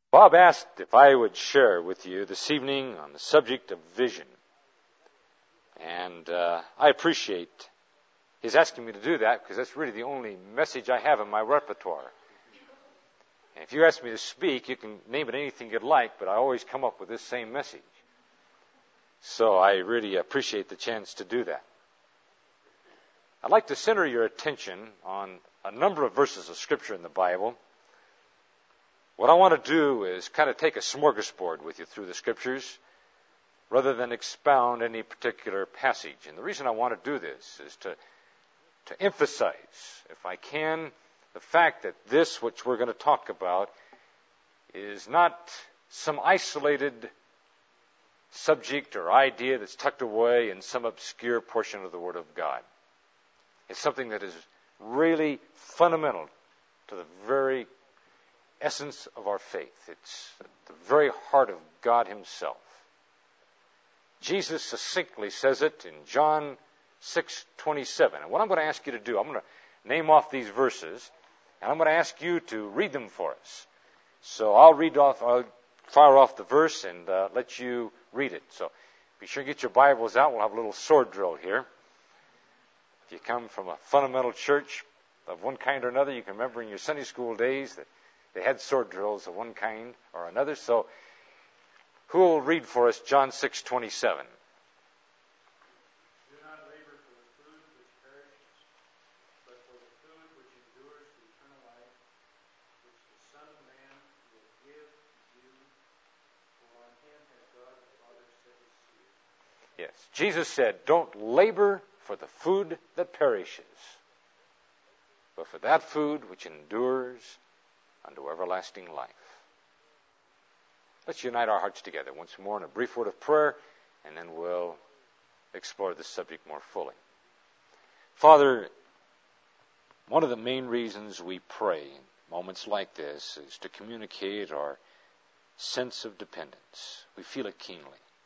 Bob asked if I would share with you this evening on the subject of vision. And I appreciate his asking me to do that because that's really the only message I have in my repertoire. And if you ask me to speak, you can name it anything you'd like, but I always come up with this same message. So I really appreciate the chance to do that. I'd like to center your attention on a number of verses of Scripture in the Bible. What I want to do is kind of take a smorgasbord with you through the Scriptures rather than expound any particular passage. And the reason I want to do this is to emphasize, if I can, the fact that this, which we're going to talk about, is not some isolated subject or idea that's tucked away in some obscure portion of the Word of God. It's something that is really fundamental to the very essence of our faith. It's at the very heart of God Himself. Jesus succinctly says it in John 6:27. And what I'm going to ask you to do, I'm going to name off these verses, and I'm going to ask you to read them for us. So I'll fire off the verse and let you read it. So be sure to get your Bibles out. We'll have a little sword drill here. If you come from a fundamental church of one kind or another, you can remember in your Sunday school days that they had sword drills of one kind or another. So who will read for us John 6:27? Yes, Jesus said, don't labor for the food that perishes, but for that food which endures unto everlasting life. Let's unite our hearts together once more in a brief word of prayer, and then we'll explore this subject more fully. Father, one of the main reasons we pray in moments like this is to communicate our sense of dependence. We feel it keenly.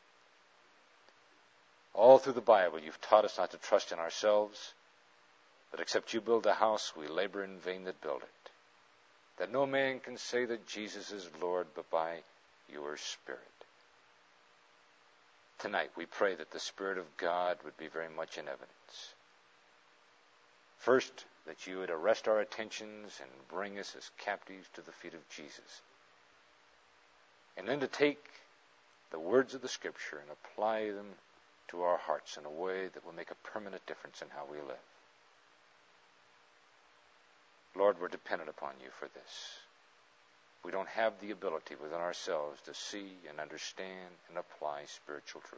All through the Bible, you've taught us not to trust in ourselves, that except you build a house, we labor in vain that build it. That no man can say that Jesus is Lord but by your Spirit. Tonight, we pray that the Spirit of God would be very much in evidence. First, that you would arrest our attentions and bring us as captives to the feet of Jesus. And then to take the words of the Scripture and apply them to our hearts in a way that will make a permanent difference in how we live. Lord, we're dependent upon you for this. We don't have the ability within ourselves to see and understand and apply spiritual truth.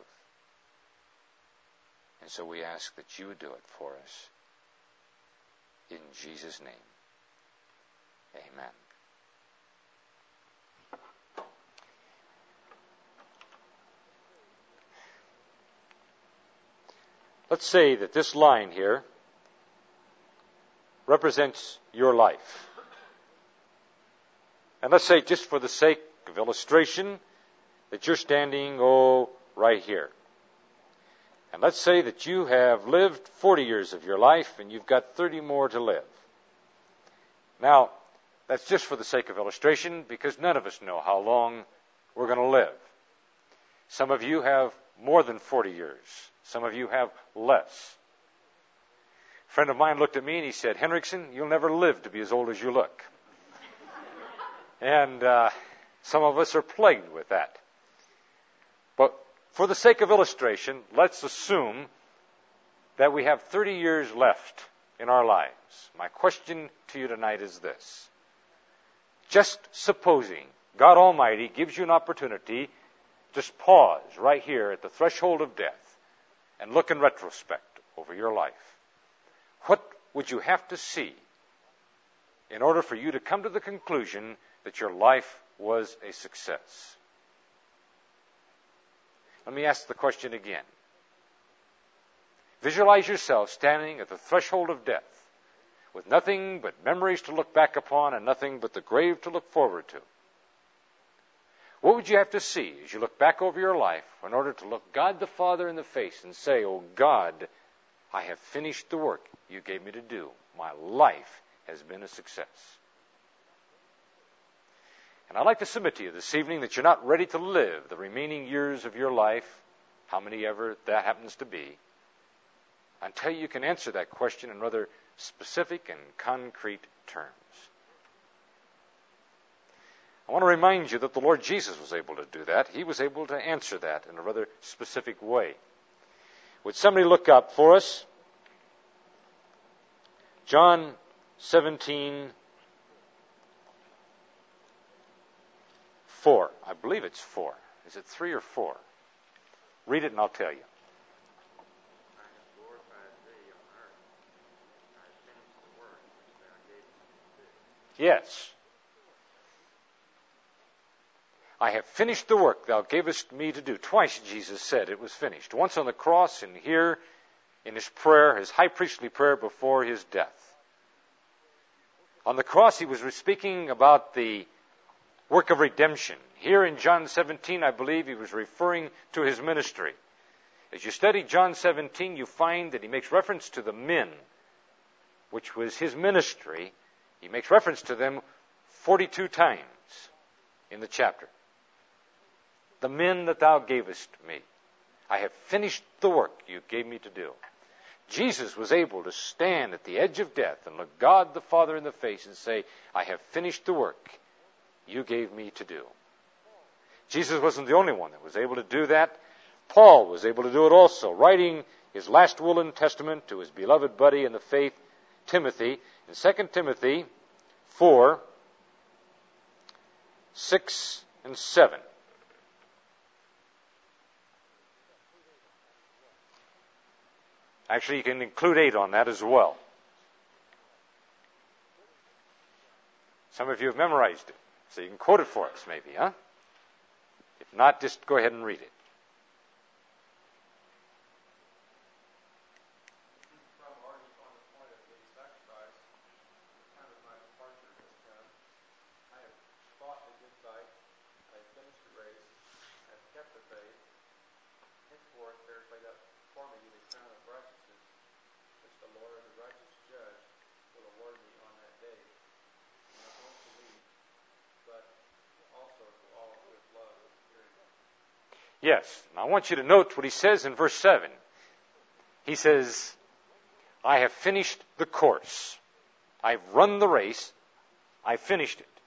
And so we ask that you would do it for us. In Jesus' name, amen. Let's say that this line here represents your life. And let's say, just for the sake of illustration, that you're standing, right here. And let's say that you have lived 40 years of your life and you've got 30 more to live. Now, that's just for the sake of illustration because none of us know how long we're going to live. Some of you have more than 40 years. Some of you have less. A friend of mine looked at me and he said, Henriksen, you'll never live to be as old as you look. And some of us are plagued with that. But for the sake of illustration, let's assume that we have 30 years left in our lives. My question to you tonight is this. Just supposing God Almighty gives you an opportunity, just pause right here at the threshold of death and look in retrospect over your life. What would you have to see in order for you to come to the conclusion that your life was a success? Let me ask the question again. Visualize yourself standing at the threshold of death with nothing but memories to look back upon and nothing but the grave to look forward to. What would you have to see as you look back over your life in order to look God the Father in the face and say, oh God, I have finished the work you gave me to do. My life has been a success. And I'd like to submit to you this evening that you're not ready to live the remaining years of your life, how many ever that happens to be, until you can answer that question in rather specific and concrete terms. I want to remind you that the Lord Jesus was able to do that. He was able to answer that in a rather specific way. Would somebody look up for us? John 17:4. I believe it's 4. Is it 3 or 4? Read it and I'll tell you. Yes. I have finished the work thou gavest me to do. Twice Jesus said it was finished. Once on the cross and here in his prayer, his high priestly prayer before his death. On the cross he was speaking about the work of redemption. Here in John 17, I believe he was referring to his ministry. As you study John 17, you find that he makes reference to the men, which was his ministry. He makes reference to them 42 times in the chapter. The men that thou gavest me. I have finished the work you gave me to do. Jesus was able to stand at the edge of death and look God the Father in the face and say, I have finished the work you gave me to do. Jesus wasn't the only one that was able to do that. Paul was able to do it also, writing his last will and testament to his beloved buddy in the faith, Timothy, in 2 Timothy 4, 6, and 7. Actually, you can include 8 on that as well. Some of you have memorized it, so you can quote it for us maybe, huh? If not, just go ahead and read it. Yes. Now I want you to note what he says in verse 7. He says, I have finished the course. I've run the race. I've finished it.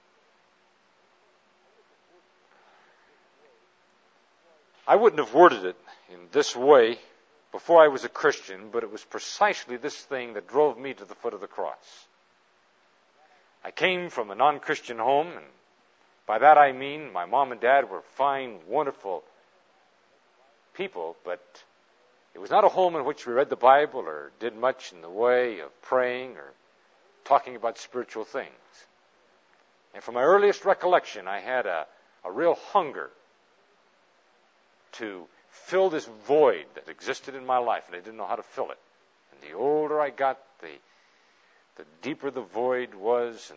I wouldn't have worded it in this way before I was a Christian, but it was precisely this thing that drove me to the foot of the cross. I came from a non-Christian home, and by that I mean my mom and dad were fine, wonderful people, but it was not a home in which we read the Bible or did much in the way of praying or talking about spiritual things. And from my earliest recollection, I had a real hunger to fill this void that existed in my life, and I didn't know how to fill it. And the older I got, the deeper the void was, and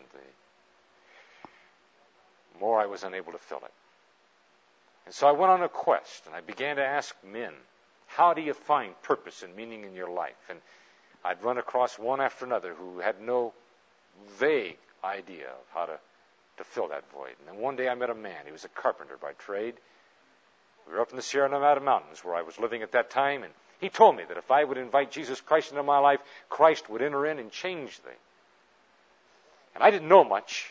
the more I was unable to fill it. And so I went on a quest, and I began to ask men, how do you find purpose and meaning in your life? And I'd run across one after another who had no vague idea of how to fill that void. And then one day I met a man. He was a carpenter by trade. We were up in the Sierra Nevada mountains where I was living at that time, and he told me that if I would invite Jesus Christ into my life, Christ would enter in and change things. And I didn't know much,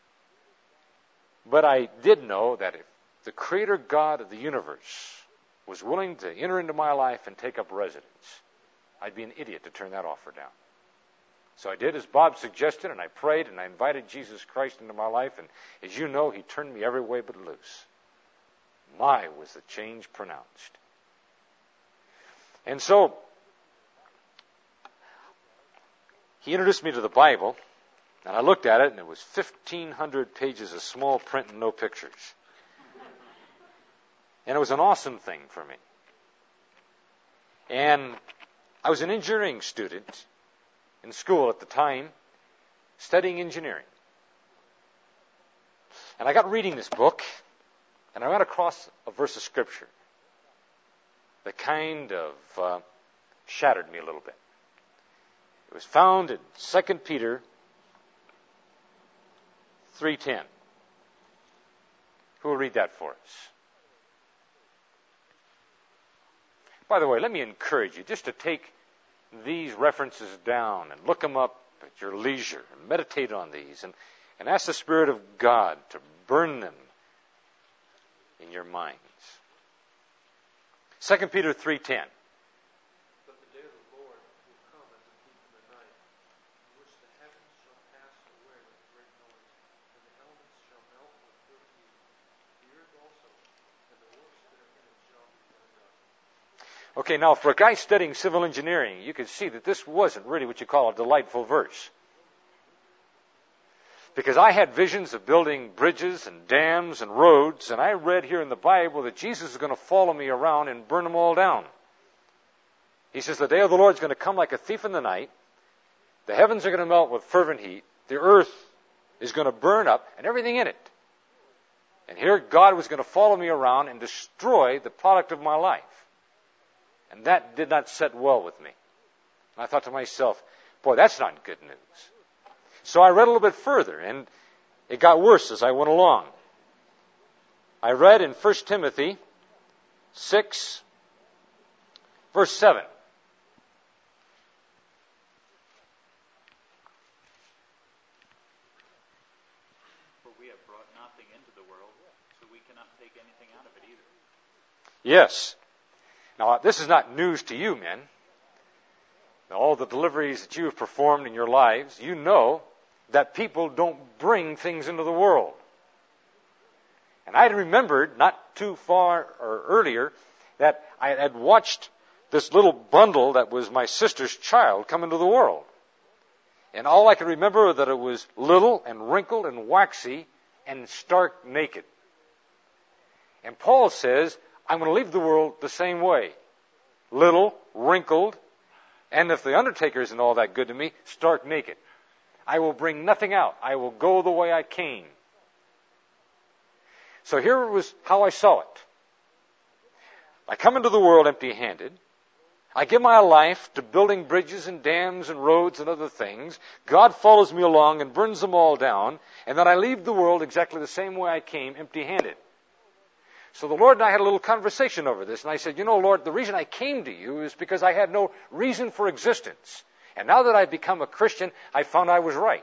but I did know that if the Creator God of the universe was willing to enter into my life and take up residence, I'd be an idiot to turn that offer down. So I did as Bob suggested, and I prayed, and I invited Jesus Christ into my life, and as you know, he turned me every way but loose. My, was the change pronounced. And so, he introduced me to the Bible, and I looked at it, and it was 1,500 pages of small print and no pictures. And it was an awesome thing for me. And I was an engineering student in school at the time, studying engineering. And I got reading this book, and I ran across a verse of Scripture that kind of shattered me a little bit. It was found in 2 Peter 3:10. Who will read that for us? By the way, let me encourage you just to take these references down and look them up at your leisure and meditate on these and ask the Spirit of God to burn them in your minds. 2 Peter 3:10. But the day of the Lord will come as a thief in the night, in which the heavens shall pass away with a great noise, and the elements shall melt with fervent heat. The earth also, and the works that are in it shall be burned up. Okay, now for a guy studying civil engineering, you can see that this wasn't really what you call a delightful verse. Because I had visions of building bridges and dams and roads, and I read here in the Bible that Jesus is going to follow me around and burn them all down. He says the day of the Lord is going to come like a thief in the night. The heavens are going to melt with fervent heat. The earth is going to burn up and everything in it. And here God was going to follow me around and destroy the product of my life. And that did not set well with me. And I thought to myself, boy, that's not good news. So I read a little bit further, and it got worse as I went along. I read in 1 Timothy 6, verse 7. For we have brought nothing into the world, so we cannot take anything out of it either. Yes. Now, this is not news to you, men. All the deliveries that you have performed in your lives, you know that people don't bring things into the world. And I had remembered not too far or earlier that I had watched this little bundle that was my sister's child come into the world. And all I could remember was that it was little and wrinkled and waxy and stark naked. And Paul says, I'm going to leave the world the same way. Little, wrinkled, and if the undertaker isn't all that good to me, stark naked. I will bring nothing out. I will go the way I came. So here was how I saw it. I come into the world empty-handed. I give my life to building bridges and dams and roads and other things. God follows me along and burns them all down. And then I leave the world exactly the same way I came, empty-handed. So the Lord and I had a little conversation over this. And I said, Lord, the reason I came to you is because I had no reason for existence. And now that I've become a Christian, I found I was right.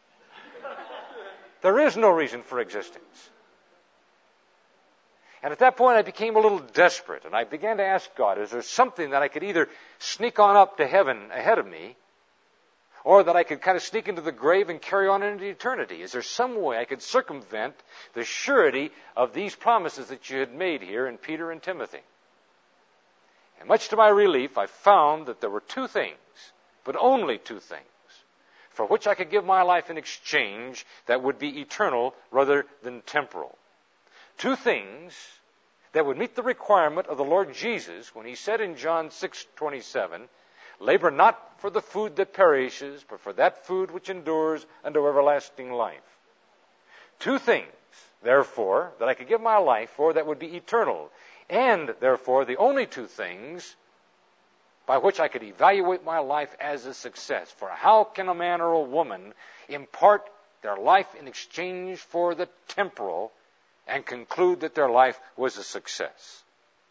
There is no reason for existence. And at that point, I became a little desperate. And I began to ask God, is there something that I could either sneak on up to heaven ahead of me, or that I could kind of sneak into the grave and carry on into eternity? Is there some way I could circumvent the surety of these promises that you had made here in Peter and Timothy? And much to my relief, I found that there were two things, but only two things, for which I could give my life in exchange that would be eternal rather than temporal. Two things that would meet the requirement of the Lord Jesus when he said in John 6:27, labor not for the food that perishes, but for that food which endures unto everlasting life. Two things, therefore, that I could give my life for that would be eternal, and therefore the only two things by which I could evaluate my life as a success. For how can a man or a woman impart their life in exchange for the temporal and conclude that their life was a success?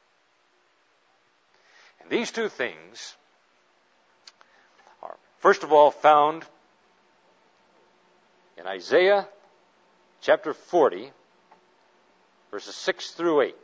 And these two things are, first of all, found in Isaiah chapter 40, verses 6 through 8.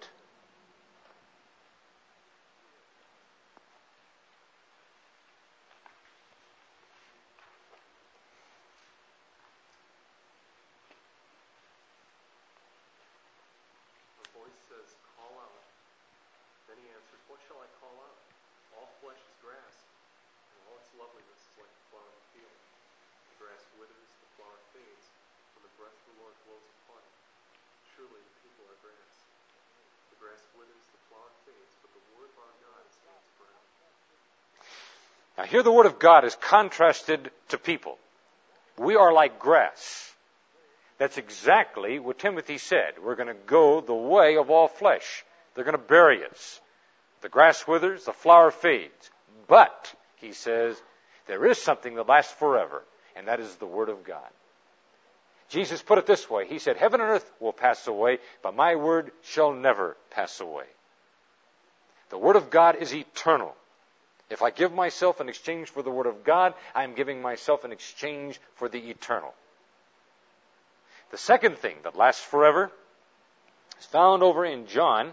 Now here the Word of God is contrasted to people. We are like grass. That's exactly what Timothy said. We're going to go the way of all flesh. They're going to bury us. The grass withers, the flower fades. But, he says, there is something that lasts forever, and that is the Word of God. Jesus put it this way. He said, heaven and earth will pass away, but my word shall never pass away. The word of God is eternal. If I give myself in exchange for the word of God, I am giving myself in exchange for the eternal. The second thing that lasts forever is found over in John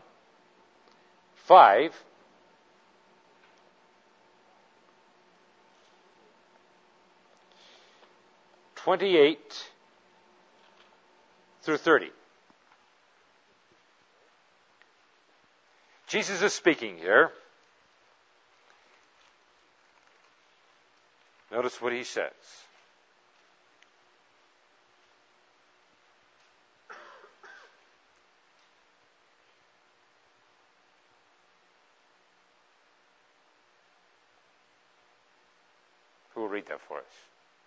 5. (28) through 30. Jesus is speaking here. Notice what he says. Who will read that for us?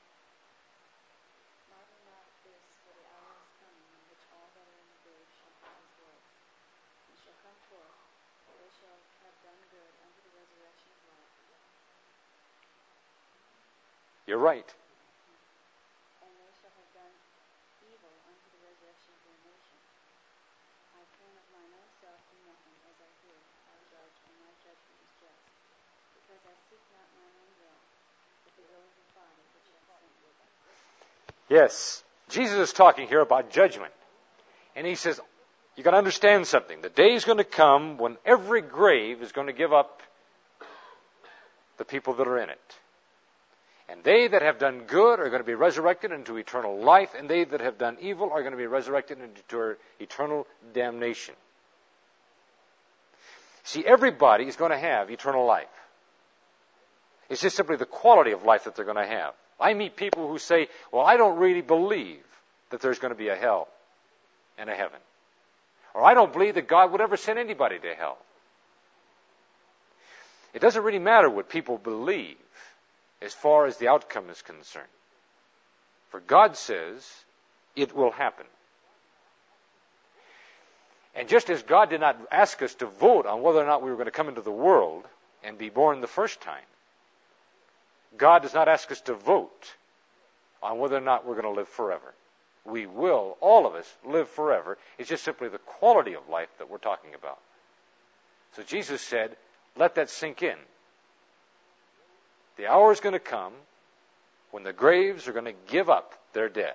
You're right. And they shall have done evil unto the resurrection of their nation. I can of mine own self do nothing, as I hear, I judge, and my judgment is just. Because I seek not mine own will, but the will of the Father which hath sent me. Yes, Jesus is talking here about judgment. And he says, you got to understand something. The day is going to come when every grave is going to give up the people that are in it. And they that have done good are going to be resurrected into eternal life, and they that have done evil are going to be resurrected into eternal damnation. See, everybody is going to have eternal life. It's just simply the quality of life that they're going to have. I meet people who say, well, I don't really believe that there's going to be a hell and a heaven. Or I don't believe that God would ever send anybody to hell. It doesn't really matter what people believe as far as the outcome is concerned. For God says it will happen. And just as God did not ask us to vote on whether or not we were going to come into the world and be born the first time, God does not ask us to vote on whether or not we're going to live forever. We will, all of us, live forever. It's just simply the quality of life that we're talking about. So Jesus said, let that sink in. The hour is going to come when the graves are going to give up their dead.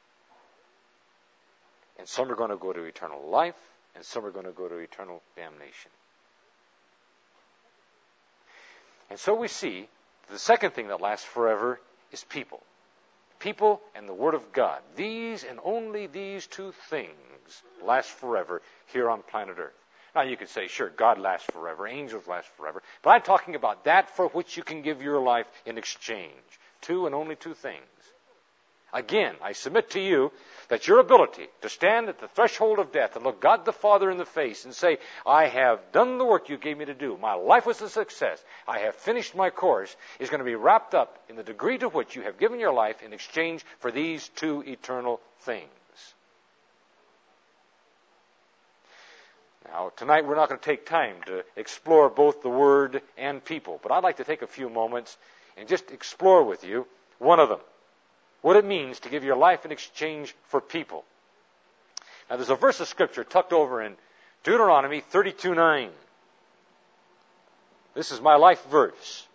And some are going to go to eternal life, and some are going to go to eternal damnation. And so we see the second thing that lasts forever is people. People and the Word of God. These and only these two things last forever here on planet Earth. Now you could say, sure, God lasts forever, angels last forever. But I'm talking about that for which you can give your life in exchange. Two and only two things. Again, I submit to you that your ability to stand at the threshold of death and look God the Father in the face and say, I have done the work you gave me to do. My life was a success. I have finished my course, is going to be wrapped up in the degree to which you have given your life in exchange for these two eternal things. Now, tonight we're not going to take time to explore both the Word and people, but I'd like to take a few moments and just explore with you one of them. What it means to give your life in exchange for people. Now, there's a verse of Scripture tucked over in Deuteronomy 32:9. This is my life verse.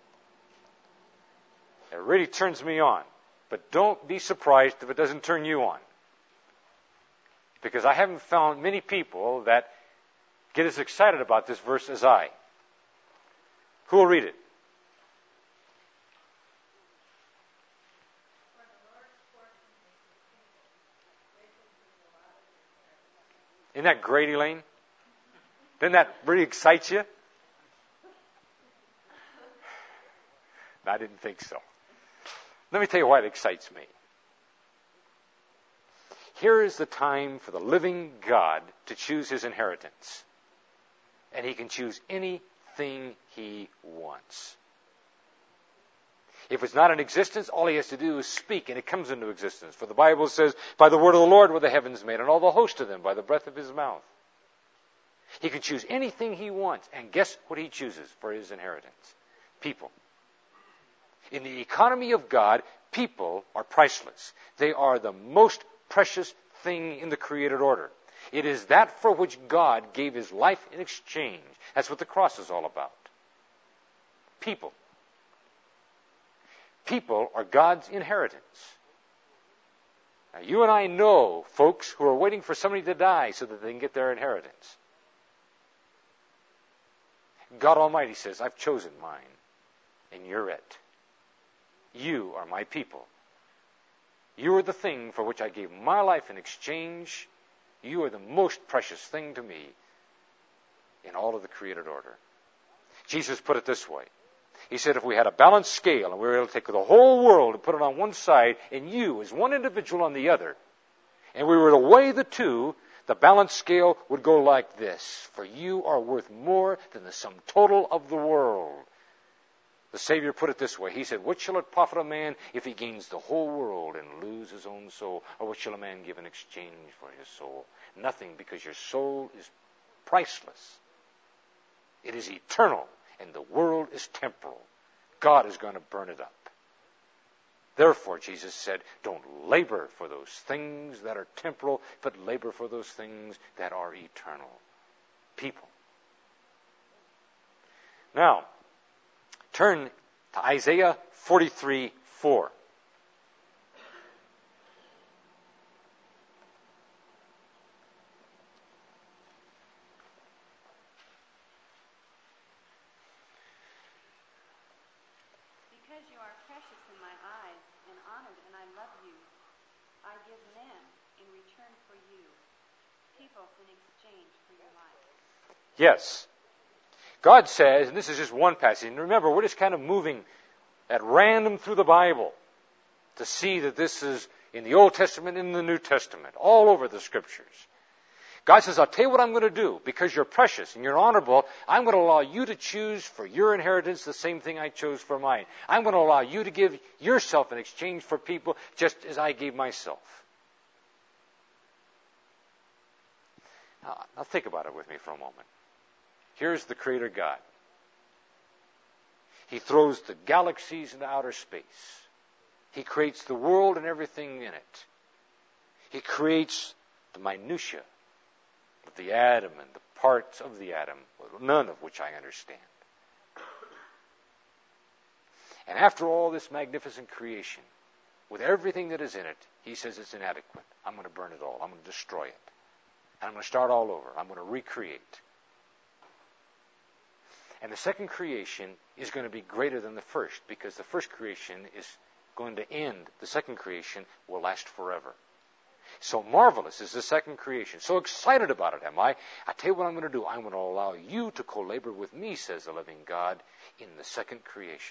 It really turns me on. But don't be surprised if it doesn't turn you on. Because I haven't found many people that get as excited about this verse as I. Who will read it? Isn't that great, Elaine? Doesn't that really excite you? No, I didn't think so. Let me tell you why it excites me. Here is the time for the living God to choose his inheritance. And he can choose anything he wants. If it's not in existence, all he has to do is speak, and it comes into existence. For the Bible says, by the word of the Lord were the heavens made, and all the host of them by the breath of his mouth. He can choose anything he wants, and guess what he chooses for his inheritance? People. In the economy of God, people are priceless. They are the most precious thing in the created order. It is that for which God gave his life in exchange. That's what the cross is all about. People. People are God's inheritance. Now, you and I know folks who are waiting for somebody to die so that they can get their inheritance. God Almighty says, I've chosen mine, and you're it. You are my people. You are the thing for which I gave my life in exchange. You are the most precious thing to me in all of the created order. Jesus put it this way. He said if we had a balanced scale and we were able to take the whole world and put it on one side and you as one individual on the other, and we were to weigh the two, the balanced scale would go like this. For you are worth more than the sum total of the world. The Savior put it this way. He said, what shall it profit a man if he gains the whole world and lose his own soul? Or what shall a man give in exchange for his soul? Nothing, because your soul is priceless. It is eternal, and the world is temporal. God is going to burn it up. Therefore, Jesus said, don't labor for those things that are temporal, but labor for those things that are eternal. People. Now, turn to Isaiah 43:4. Because you are precious in my eyes and honored, and I love you, I give men in return for you, people in exchange for your life. Yes. God says, and this is just one passage, and remember, we're just kind of moving at random through the Bible to see that this is in the Old Testament and in the New Testament, all over the Scriptures. God says, I'll tell you what I'm going to do. Because you're precious and you're honorable, I'm going to allow you to choose for your inheritance the same thing I chose for mine. I'm going to allow you to give yourself in exchange for people just as I gave myself. Now think about it with me for a moment. Here's the Creator God. He throws the galaxies into outer space. He creates the world and everything in it. He creates the minutiae of the atom and the parts of the atom, none of which I understand. And after all this magnificent creation, with everything that is in it, he says it's inadequate. I'm going to burn it all. I'm going to destroy it. And I'm going to start all over. I'm going to recreate. And the second creation is going to be greater than the first, because the first creation is going to end. The second creation will last forever. So marvelous is the second creation. So excited about it am I. I tell you what I'm going to do. I'm going to allow you to co-labor with me, says the living God, in the second creation.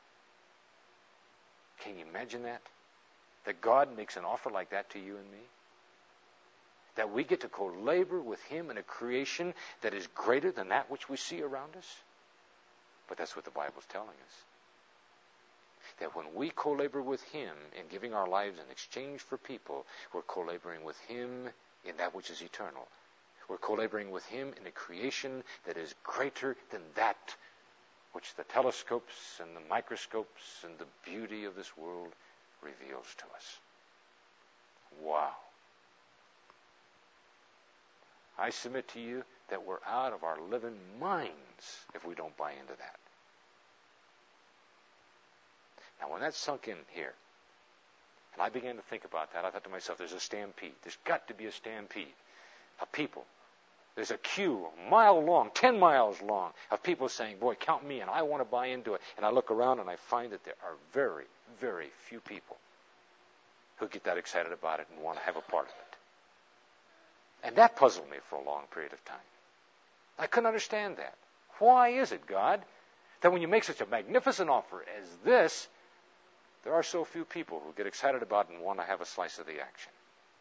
Can you imagine that? That God makes an offer like that to you and me? That we get to co-labor with him in a creation that is greater than that which we see around us? But that's what the Bible's telling us. That when we co-labor with him in giving our lives in exchange for people, we're co-laboring with him in that which is eternal. We're co-laboring with him in a creation that is greater than that which the telescopes and the microscopes and the beauty of this world reveals to us. Wow. I submit to you that we're out of our living minds if we don't buy into that. Now, when that sunk in here, and I began to think about that, I thought to myself, there's a stampede. There's got to be a stampede of people. There's a queue a mile long, 10 miles long, of people saying, boy, count me in. I want to buy into it. And I look around and I find that there are very, very few people who get that excited about it and want to have a part of it. And that puzzled me for a long period of time. I couldn't understand that. Why is it, God, that when you make such a magnificent offer as this, there are so few people who get excited about it and want to have a slice of the action?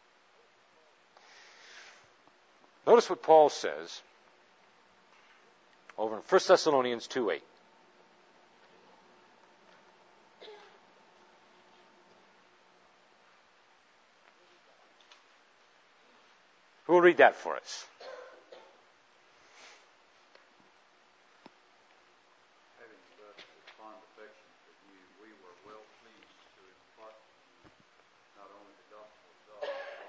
Notice what Paul says over in 1 Thessalonians 2:8. Who will read that for us? Having thus a fond affection for you, we were well pleased to impart to you not only the gospel of God, but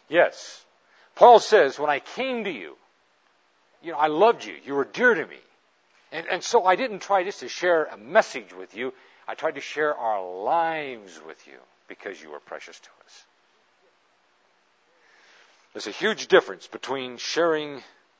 Yes. Paul says, when I came to you, I loved you. You were dear to me. And so I didn't try just to share a message with you. I tried to share our lives with you because you were precious to us. There's a huge difference between sharing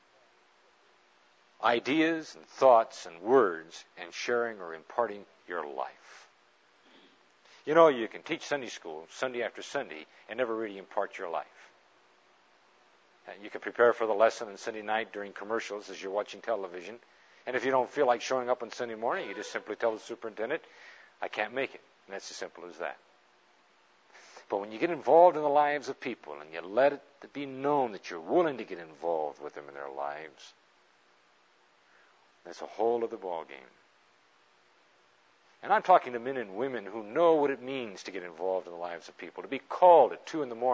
ideas and thoughts and words and sharing or imparting your life. You can teach Sunday school Sunday after Sunday and never really impart your life. You can prepare for the lesson on Sunday night during commercials as you're watching television. And if you don't feel like showing up on Sunday morning, you just simply tell the superintendent, I can't make it. And that's as simple as that. But when you get involved in the lives of people and you let it be known that you're willing to get involved with them in their lives, that's a whole other ballgame. And I'm talking to men and women who know what it means to get involved in the lives of people, to be called at 2 a.m,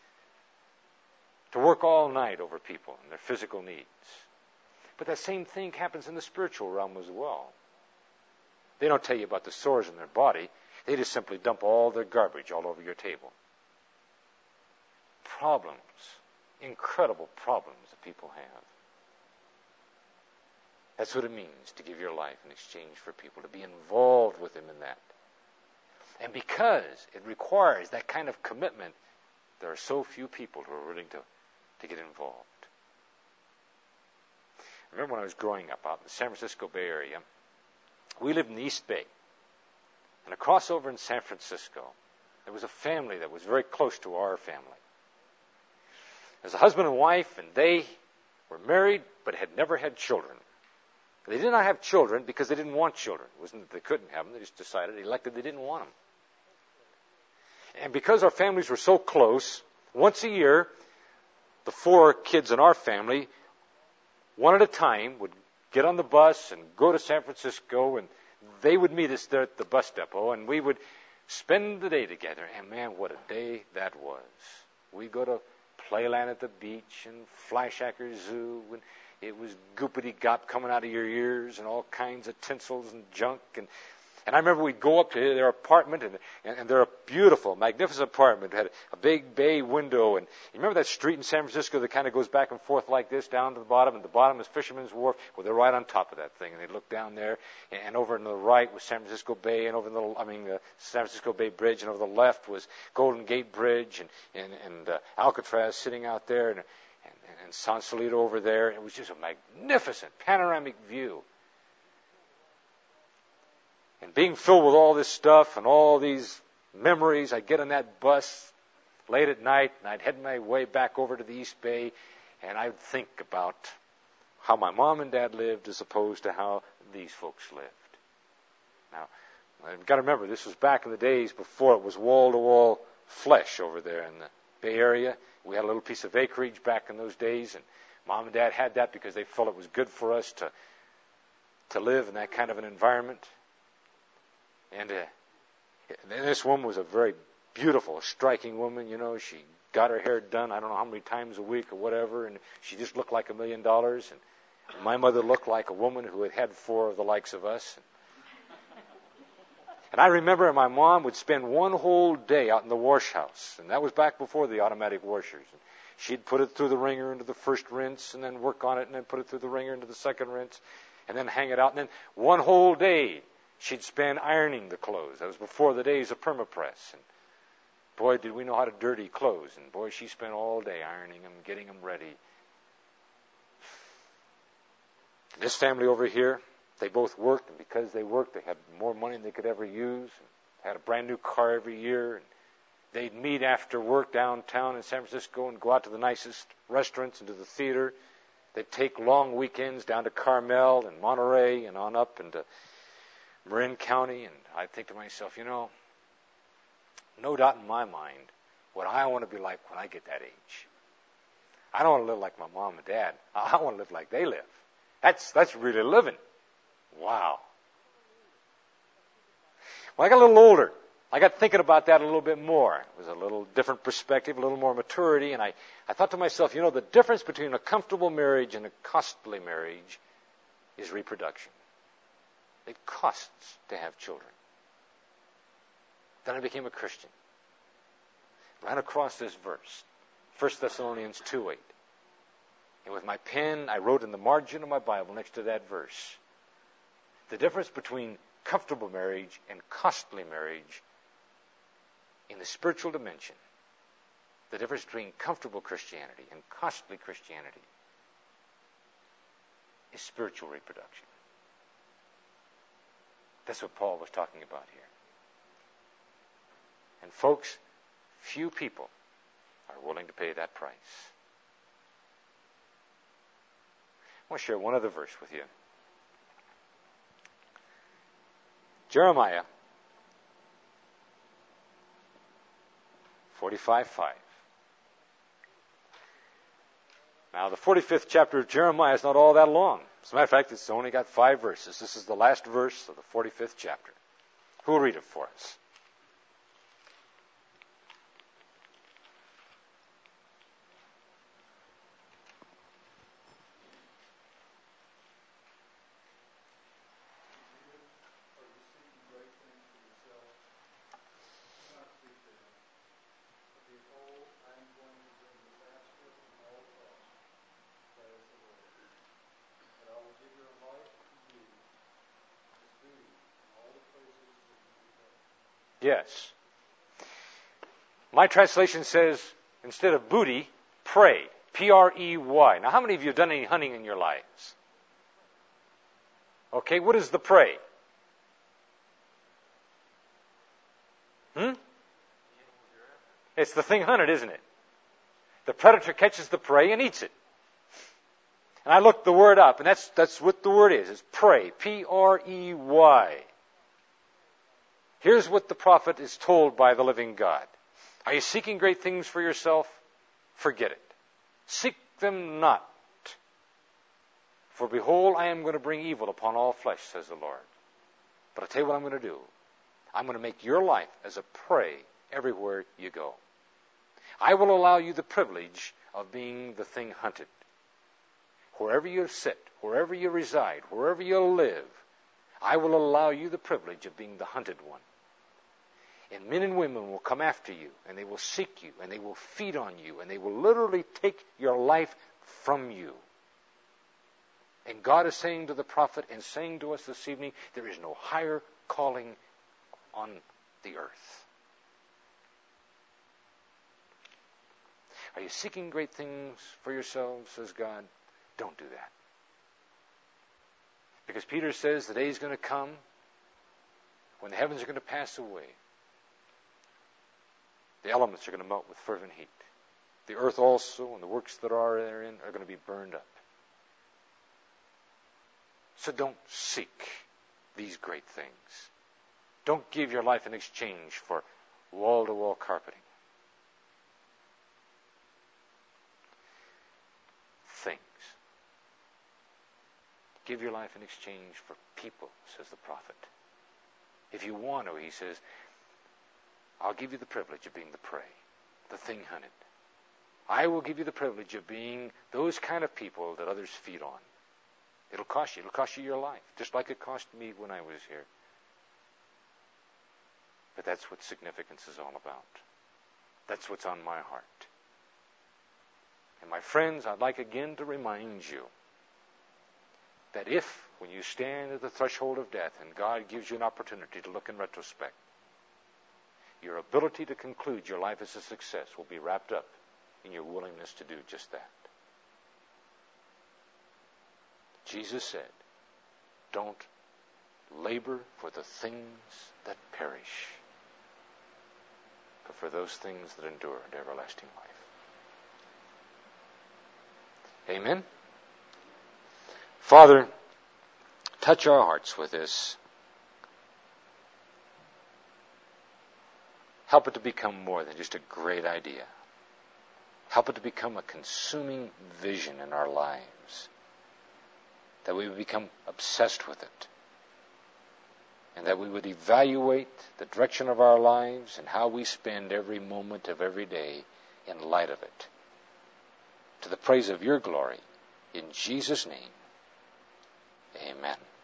to work all night over people and their physical needs. But that same thing happens in the spiritual realm as well. They don't tell you about the sores in their body. They just simply dump all their garbage all over your table. Problems, incredible problems that people have. That's what it means to give your life in exchange for people, to be involved with them in that. And because it requires that kind of commitment, there are so few people who are willing to get involved. I remember when I was growing up out in the San Francisco Bay Area, we lived in the East Bay. And across over in San Francisco, there was a family that was very close to our family. There's a husband and wife, and they were married but had never had children. They did not have children because they didn't want children. It wasn't that they couldn't have them. They just decided, elected they didn't want them. And because our families were so close, once a year, the 4 kids in our family, one at a time, would get on the bus and go to San Francisco, and they would meet us there at the bus depot, and we would spend the day together. And man, what a day that was. We'd go to Playland at the beach and Fleischacker Zoo, and it was goopity-gop coming out of your ears and all kinds of tinsels and junk. And I remember we'd go up to their apartment, and their beautiful, magnificent apartment had a big bay window. And you remember that street in San Francisco that kind of goes back and forth like this down to the bottom? And the bottom is Fisherman's Wharf. Well, they're right on top of that thing. And they'd look down there, and over on the right was San Francisco Bay, and over the San Francisco Bay Bridge, and over the left was Golden Gate Bridge, and Alcatraz sitting out there, and Sausalito over there. It was just a magnificent panoramic view. And being filled with all this stuff and all these memories, I'd get on that bus late at night, and I'd head my way back over to the East Bay, and I'd think about how my mom and dad lived as opposed to how these folks lived. Now, I've got to remember, this was back in the days before it was wall-to-wall flesh over there in the Bay Area. We had a little piece of acreage back in those days, and Mom and Dad had that because they felt it was good for us to live in that kind of an environment. And this woman was a very beautiful, striking woman. She got her hair done I don't know how many times a week or whatever, and she just looked like $1 million. And my mother looked like a woman who had had 4 of the likes of us. And I remember my mom would spend one whole day out in the wash house, and that was back before the automatic washers. And she'd put it through the wringer into the first rinse, and then work on it, and then put it through the wringer into the second rinse, and then hang it out. And then one whole day she'd spend ironing the clothes. That was before the days of permapress. And boy, did we know how to dirty clothes. And boy, she spent all day ironing them, getting them ready. This family over here, they both worked, and because they worked, they had more money than they could ever use, and had a brand new car every year, and they'd meet after work downtown in San Francisco and go out to the nicest restaurants and to the theater. They'd take long weekends down to Carmel and Monterey and on up into Marin County, and I'd think to myself, no doubt in my mind what I want to be like when I get that age. I don't want to live like my mom and dad. I want to live like they live. That's really living. Wow. When I got a little older, I got thinking about that a little bit more. It was a little different perspective, a little more maturity, and I thought to myself, the difference between a comfortable marriage and a costly marriage is reproduction. It costs to have children. Then I became a Christian. Ran across this verse, 1 Thessalonians 2:8. And with my pen, I wrote in the margin of my Bible next to that verse, the difference between comfortable marriage and costly marriage in the spiritual dimension. The difference between comfortable Christianity and costly Christianity is spiritual reproduction. That's what Paul was talking about here. And folks, few people are willing to pay that price. I want to share one other verse with you. Jeremiah 45:5. Now, the 45th chapter of Jeremiah is not all that long. As a matter of fact, it's only got 5 verses. This is the last verse of the 45th chapter. Who will read it for us? Yes. My translation says, instead of booty, pray. P-R-E-Y. Now, how many of you have done any hunting in your lives? Okay, what is the prey? It's the thing hunted, isn't it? The predator catches the prey and eats it. And I looked the word up, and that's what the word is. It's prey. P-R-E-Y. Here's what the prophet is told by the living God. Are you seeking great things for yourself? Forget it. Seek them not. For behold, I am going to bring evil upon all flesh, says the Lord. But I'll tell you what I'm going to do. I'm going to make your life as a prey everywhere you go. I will allow you the privilege of being the thing hunted. Wherever you sit, wherever you reside, wherever you live, I will allow you the privilege of being the hunted one. And men and women will come after you, and they will seek you, and they will feed on you, and they will literally take your life from you. And God is saying to the prophet and saying to us this evening, there is no higher calling on the earth. Are you seeking great things for yourselves, says God? Don't do that. Because Peter says the day is going to come when the heavens are going to pass away. The elements are going to melt with fervent heat. The earth also and the works that are therein are going to be burned up. So don't seek these great things. Don't give your life in exchange for wall-to-wall carpeting. Things. Give your life in exchange for people, says the prophet. If you want to, he says, I'll give you the privilege of being the prey, the thing hunted. I will give you the privilege of being those kind of people that others feed on. It'll cost you. It'll cost you your life, just like it cost me when I was here. But that's what significance is all about. That's what's on my heart. And my friends, I'd like again to remind you that if, when you stand at the threshold of death and God gives you an opportunity to look in retrospect, your ability to conclude your life as a success will be wrapped up in your willingness to do just that. Jesus said, don't labor for the things that perish, but for those things that endure to everlasting life. Amen? Father, touch our hearts with this. Help it to become more than just a great idea. Help it to become a consuming vision in our lives. That we would become obsessed with it. And that we would evaluate the direction of our lives and how we spend every moment of every day in light of it. To the praise of your glory. In Jesus' name, amen.